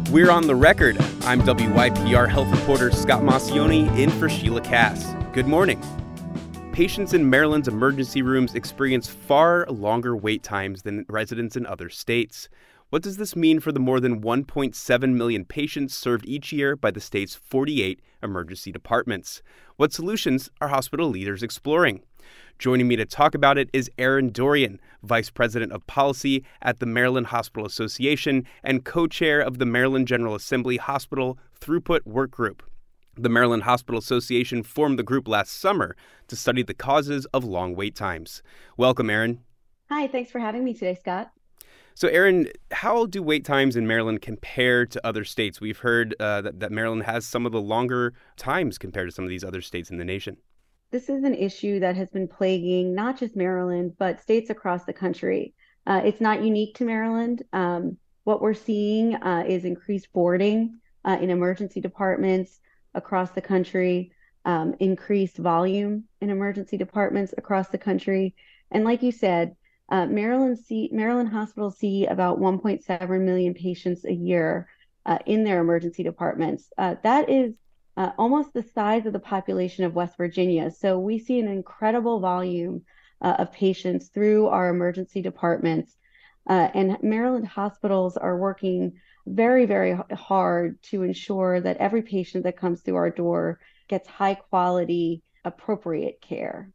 We're on the record. I'm WYPR health reporter Scott Maucione in for Sheila Cass. Good morning. Patients in Maryland's emergency rooms experience far longer wait times than residents in other states. What does this mean for the more than 1.7 million patients served each year by the state's 48 emergency departments? What solutions are hospital leaders exploring? Joining me to talk about it is Erin Dorian, Vice President of Policy at the Maryland Hospital Association and co-chair of the Maryland General Assembly Hospital Throughput Work Group. The Maryland Hospital Association formed the group last summer to study the causes of long wait times. Welcome, Erin. Hi, thanks for having me today, Scott. So, Erin, how do wait times in Maryland compare to other states? We've heard that Maryland has some of the longer times compared to some of these other states in the nation. This is an issue that has been plaguing not just Maryland, but states across the country. It's not unique to Maryland. What we're seeing is increased boarding in emergency departments across the country, increased volume in emergency departments across the country. And like you said, Maryland hospitals see about 1.7 million patients a year in their emergency departments. That is almost the size of the population of West Virginia. So we see an incredible volume of patients through our emergency departments. And Maryland hospitals are working very, very hard to ensure that every patient that comes through our door gets high quality, appropriate care.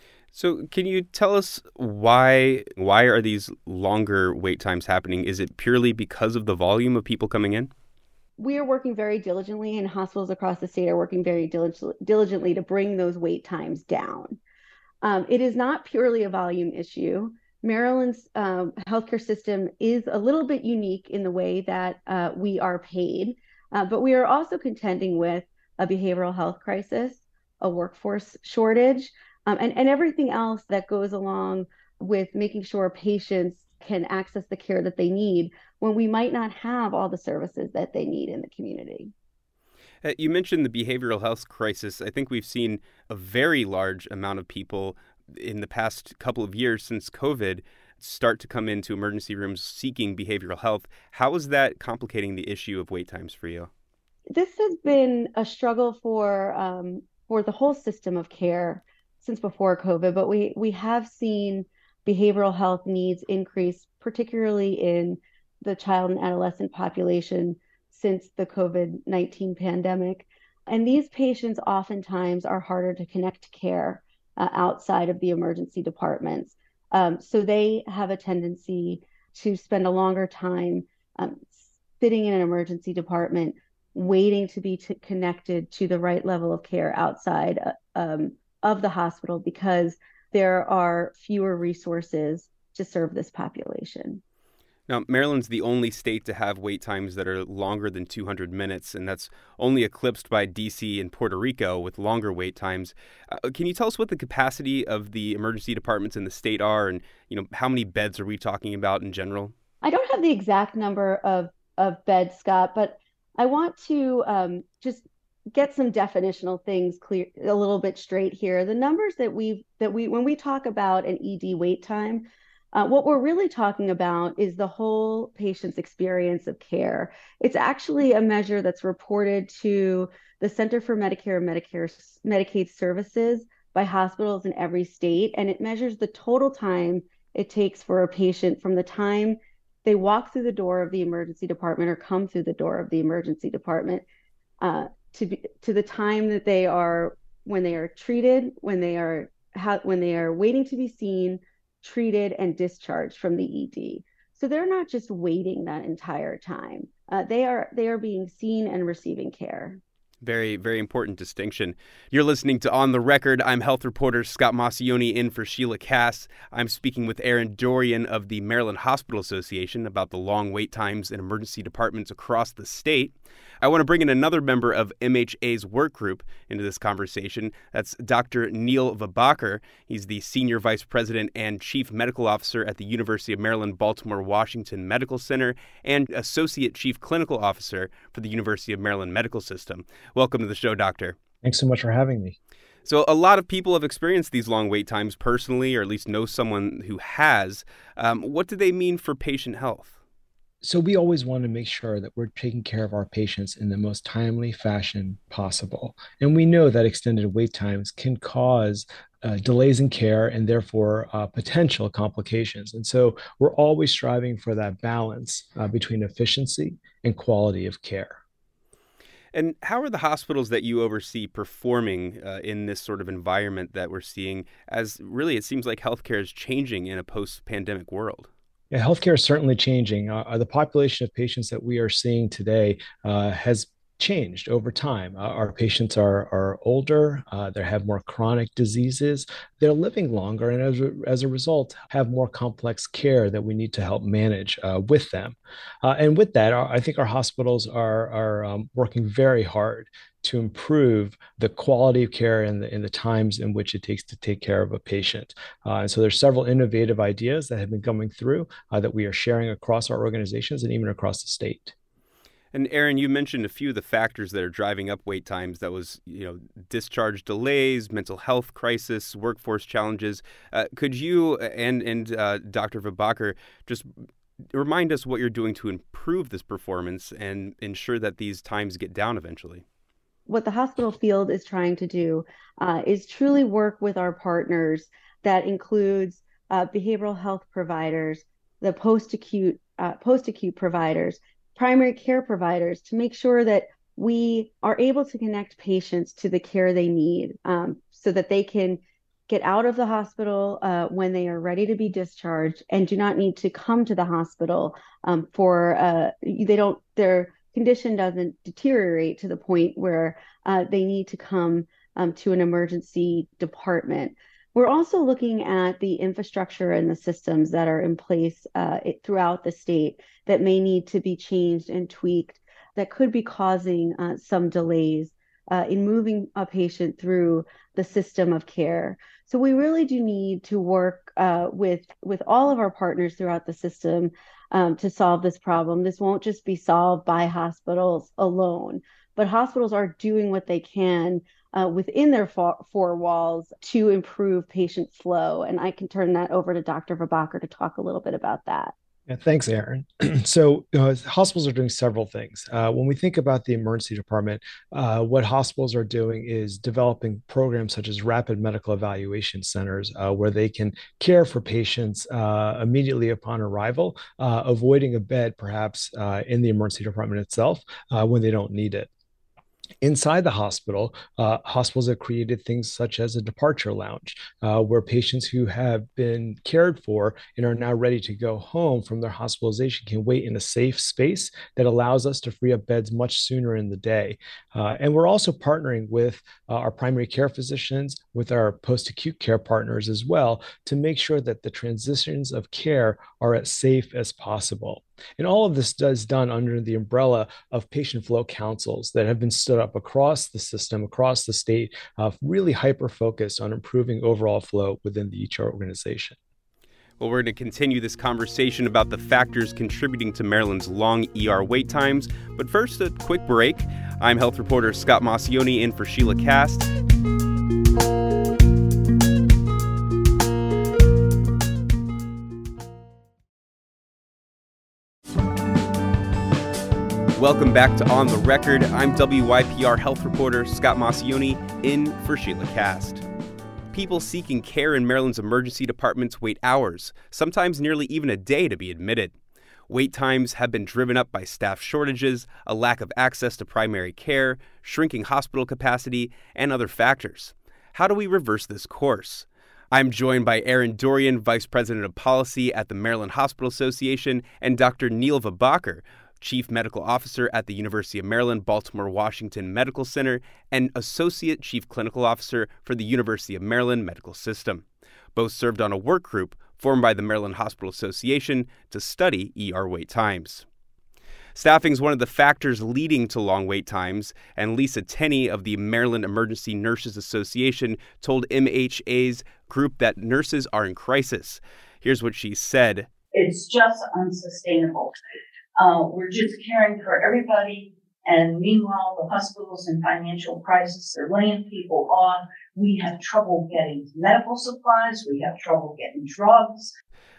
So can you tell us why are these longer wait times happening? Is it purely because of the volume of people coming in? We are working very diligently, and hospitals across the state are working very diligently to bring those wait times down. It is not purely a volume issue. Maryland's healthcare system is a little bit unique in the way that we are paid, but we are also contending with a behavioral health crisis, a workforce shortage, and everything else that goes along with making sure patients can access the care that they need when we might not have all the services that they need in the community. You mentioned the behavioral health crisis. I think we've seen a very large amount of people in the past couple of years since COVID start to come into emergency rooms seeking behavioral health. How is that complicating the issue of wait times for you? This has been a struggle for the whole system of care since before COVID, but we have seen behavioral health needs increase, particularly in the child and adolescent population since the COVID-19 pandemic. And these patients oftentimes are harder to connect to care outside of the emergency departments. So they have a tendency to spend a longer time sitting in an emergency department, waiting to be connected to the right level of care outside of the hospital because there are fewer resources to serve this population. Now, Maryland's the only state to have wait times that are longer than 200 minutes, and that's only eclipsed by D.C. and Puerto Rico with longer wait times. Can you tell us what the capacity of the emergency departments in the state are, and how many beds are we talking about in general? I don't have the exact number of beds, Scott, but I want to just get some definitional things clear a little bit straight here. The numbers that we when we talk about an ED wait time, what we're really talking about is the whole patient's experience of care. It's actually a measure that's reported to the Center for Medicare and Medicaid Services by hospitals in every state, and it measures the total time it takes for a patient from the time they walk through the door of the emergency department or come through the door of the emergency department to the time that they are when they are treated, when they are waiting to be seen, treated, and discharged from the ED. So they're not just waiting that entire time. They are being seen and receiving care. Very, very important distinction. You're listening to On the Record. I'm health reporter Scott Maucione in for Sheila Cass. I'm speaking with Erin Dorian of the Maryland Hospital Association about the long wait times in emergency departments across the state. I want to bring in another member of MHA's work group into this conversation. That's Dr. Neil Vibakar. He's the Senior Vice President and Chief Medical Officer at the University of Maryland, Baltimore, Washington Medical Center and Associate Chief Clinical Officer for the University of Maryland Medical System. Welcome to the show, Doctor. Thanks so much for having me. So a lot of people have experienced these long wait times personally, or at least know someone who has. What do they mean for patient health? So we always want to make sure that we're taking care of our patients in the most timely fashion possible. And we know that extended wait times can cause delays in care and therefore potential complications. And so we're always striving for that balance between efficiency and quality of care. And how are the hospitals that you oversee performing in this sort of environment that we're seeing? As really, it seems like healthcare is changing in a post pandemic world. Yeah, healthcare is certainly changing. The population of patients that we are seeing today has changed over time. Our patients are older, they have more chronic diseases, they're living longer, and as a result, have more complex care that we need to help manage with them. And with that, I think our hospitals are working very hard to improve the quality of care and the times in which it takes to take care of a patient. And so there's several innovative ideas that have been coming through that we are sharing across our organizations and even across the state. And Aaron, you mentioned a few of the factors that are driving up wait times. That was, discharge delays, mental health crisis, workforce challenges. Could you and Dr. Vibakar just remind us what you're doing to improve this performance and ensure that these times get down eventually? What the hospital field is trying to do is truly work with our partners. That includes behavioral health providers, the post acute providers, primary care providers, to make sure that we are able to connect patients to the care they need, so that they can get out of the hospital when they are ready to be discharged and do not need to come to the hospital for they don't their condition doesn't deteriorate to the point where they need to come to an emergency department. We're also looking at the infrastructure and the systems that are in place throughout the state that may need to be changed and tweaked, that could be causing some delays in moving a patient through the system of care. So we really do need to work with all of our partners throughout the system to solve this problem. This won't just be solved by hospitals alone, but hospitals are doing what they can within their four walls to improve patient flow. And I can turn that over to Dr. Vibakar to talk a little bit about that. Yeah, thanks, Aaron. So, hospitals are doing several things. When we think about the emergency department, what hospitals are doing is developing programs such as rapid medical evaluation centers, where they can care for patients immediately upon arrival, avoiding a bed perhaps in the emergency department itself when they don't need it. Inside the hospital, hospitals have created things such as a departure lounge, where patients who have been cared for and are now ready to go home from their hospitalization can wait in a safe space that allows us to free up beds much sooner in the day. And we're also partnering with our primary care physicians, with our post acute care partners as well, to make sure that the transitions of care are as safe as possible. And all of this is done under the umbrella of patient flow councils that have been stood up across the system, across the state, really hyper focused on improving overall flow within the EHR organization. Well, we're going to continue this conversation about the factors contributing to Maryland's long ER wait times. But first, a quick break. I'm health reporter Scott Maucione in for Sheila Cast. Welcome back to On the Record. I'm WYPR health reporter Scott Maucione in for Sheila Cast. People seeking care in Maryland's emergency departments wait hours, sometimes nearly even a day, to be admitted. Wait times have been driven up by staff shortages, a lack of access to primary care, shrinking hospital capacity, and other factors. How do we reverse this course? I'm joined by Aaron Dorian, Vice President of Policy at the Maryland Hospital Association, and Dr. Neil Vibakar, Chief Medical Officer at the University of Maryland, Baltimore-Washington Medical Center, and Associate Chief Clinical Officer for the University of Maryland Medical System. Both served on a work group formed by the Maryland Hospital Association to study ER wait times. Staffing is one of the factors leading to long wait times, and Lisa Tenney of the Maryland Emergency Nurses Association told MHA's group that nurses are in crisis. Here's what she said. It's just unsustainable. We're just caring for everybody. And meanwhile, the hospital's in financial crisis. They're laying people off. We have trouble getting medical supplies. We have trouble getting drugs.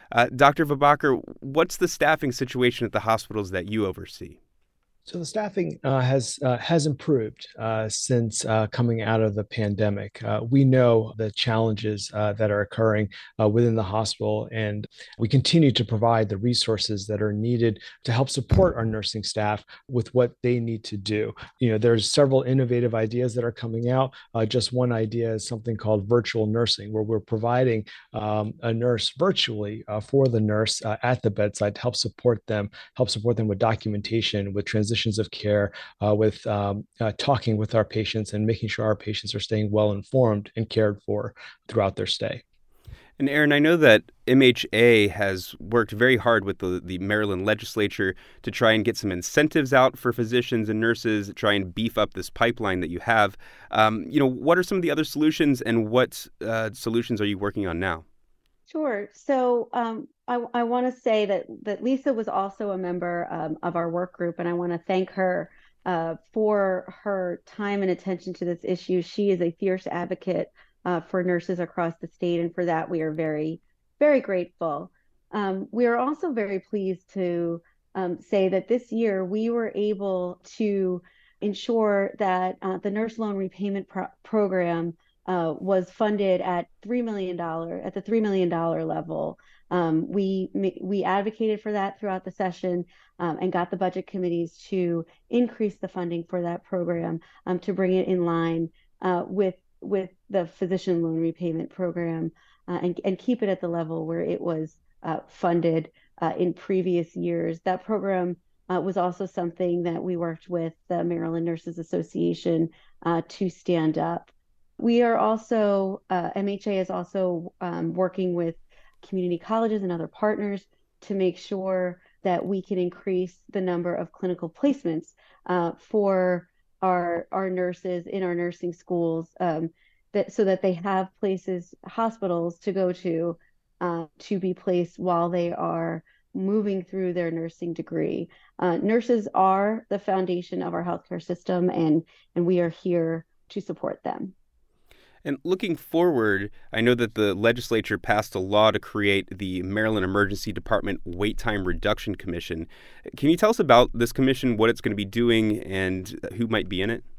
Dr. Vibakar, what's the staffing situation at the hospitals that you oversee? So the staffing has improved since coming out of the pandemic. We know the challenges that are occurring within the hospital, and we continue to provide the resources that are needed to help support our nursing staff with what they need to do. There's several innovative ideas that are coming out. Just one idea is something called virtual nursing, where we're providing a nurse virtually for the nurse at the bedside to help support them with documentation, with transitions of care, with talking with our patients and making sure our patients are staying well informed and cared for throughout their stay. And Aaron, I know that MHA has worked very hard with the Maryland legislature to try and get some incentives out for physicians and nurses, try and beef up this pipeline that you have. What are some of the other solutions, and what solutions are you working on now? Sure. So I want to say that Lisa was also a member of our work group, and I want to thank her for her time and attention to this issue. She is a fierce advocate for nurses across the state, and for that we are very, very grateful. We are also very pleased to say that this year we were able to ensure that the Nurse Loan Repayment Program was funded at $3 million, at the $3 million level. We advocated for that throughout the session and got the budget committees to increase the funding for that program to bring it in line with the physician loan repayment program and keep it at the level where it was funded in previous years. That program was also something that we worked with the Maryland Nurses Association to stand up. We are also, MHA is also working with community colleges and other partners to make sure that we can increase the number of clinical placements for our nurses in our nursing schools, so that they have hospitals to go to be placed while they are moving through their nursing degree. Nurses are the foundation of our healthcare system, and we are here to support them. And looking forward, I know that the legislature passed a law to create the Maryland Emergency Department Wait Time Reduction Commission. Can you tell us about this commission, what it's going to be doing, and who might be in it?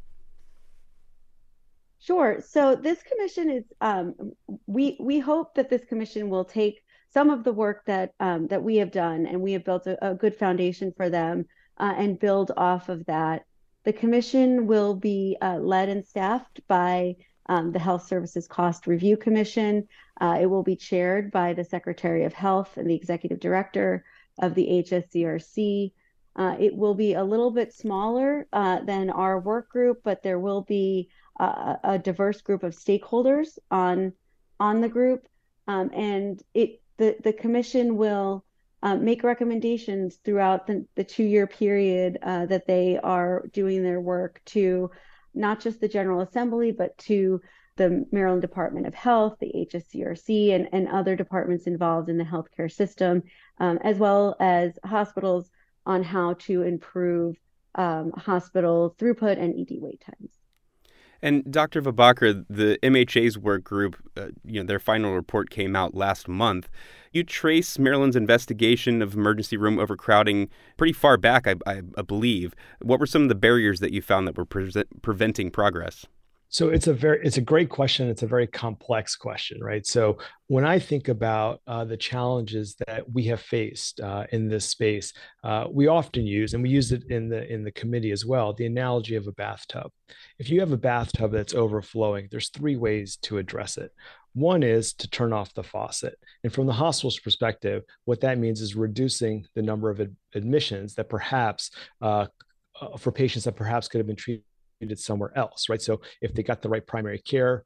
Sure. So this commission is, we hope that this commission will take some of the work that we have done, and we have built a good foundation for them, and build off of that. The commission will be led and staffed by the Health Services Cost Review Commission. It will be chaired by the Secretary of Health and the Executive Director of the HSCRC. It will be a little bit smaller than our work group, but there will be a diverse group of stakeholders on the group, and the commission will make recommendations throughout the 2-year period that they are doing their work to not just the General Assembly, but to the Maryland Department of Health, the HSCRC, and other departments involved in the healthcare system, as well as hospitals, on how to improve hospital throughput and ED wait times. And Dr. Vibakar, the MHA's work group, their final report came out last month. You trace Maryland's investigation of emergency room overcrowding pretty far back, I believe. What were some of the barriers that you found that were preventing progress? So it's a great question. It's a very complex question, right? So when I think about the challenges that we have faced in this space, we often use, and we use it in the committee as well, the analogy of a bathtub. If you have a bathtub that's overflowing, there's 3 ways to address it. One is to turn off the faucet. And from the hospital's perspective, what that means is reducing the number of admissions that perhaps for patients that perhaps could have been treated somewhere else, right? So if they got the right primary care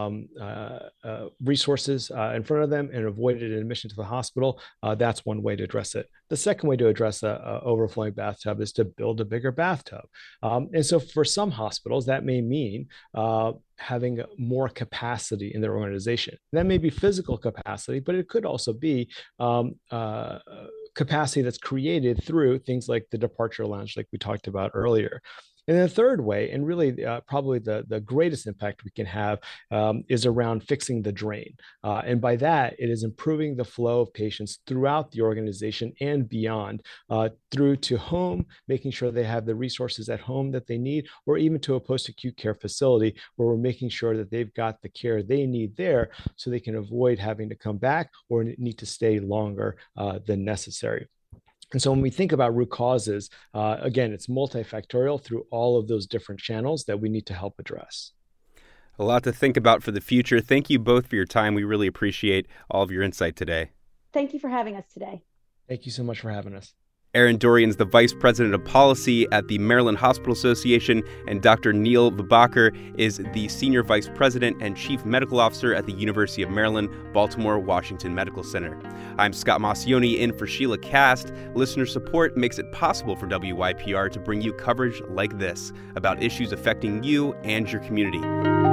resources in front of them and avoided an admission to the hospital, that's one way to address it. The second way to address a overflowing bathtub is to build a bigger bathtub. And so for some hospitals, that may mean having more capacity in their organization. That may be physical capacity, but it could also be capacity that's created through things like the departure lounge, like we talked about earlier. And the third way, and really probably the greatest impact we can have, is around fixing the drain. And by that, it is improving the flow of patients throughout the organization and beyond, through to home, making sure they have the resources at home that they need, or even to a post-acute care facility where we're making sure that they've got the care they need there so they can avoid having to come back or need to stay longer than necessary. And so when we think about root causes, again, it's multifactorial through all of those different channels that we need to help address. A lot to think about for the future. Thank you both for your time. We really appreciate all of your insight today. Thank you for having us today. Thank you so much for having us. Erin Dorrian's the Vice President of Policy at the Maryland Hospital Association, and Dr. Neil Vibaker is the Senior Vice President and Chief Medical Officer at the University of Maryland, Baltimore Washington Medical Center. I'm Scott Maucione in for Sheila Kast. Listener support makes it possible for WYPR to bring you coverage like this about issues affecting you and your community.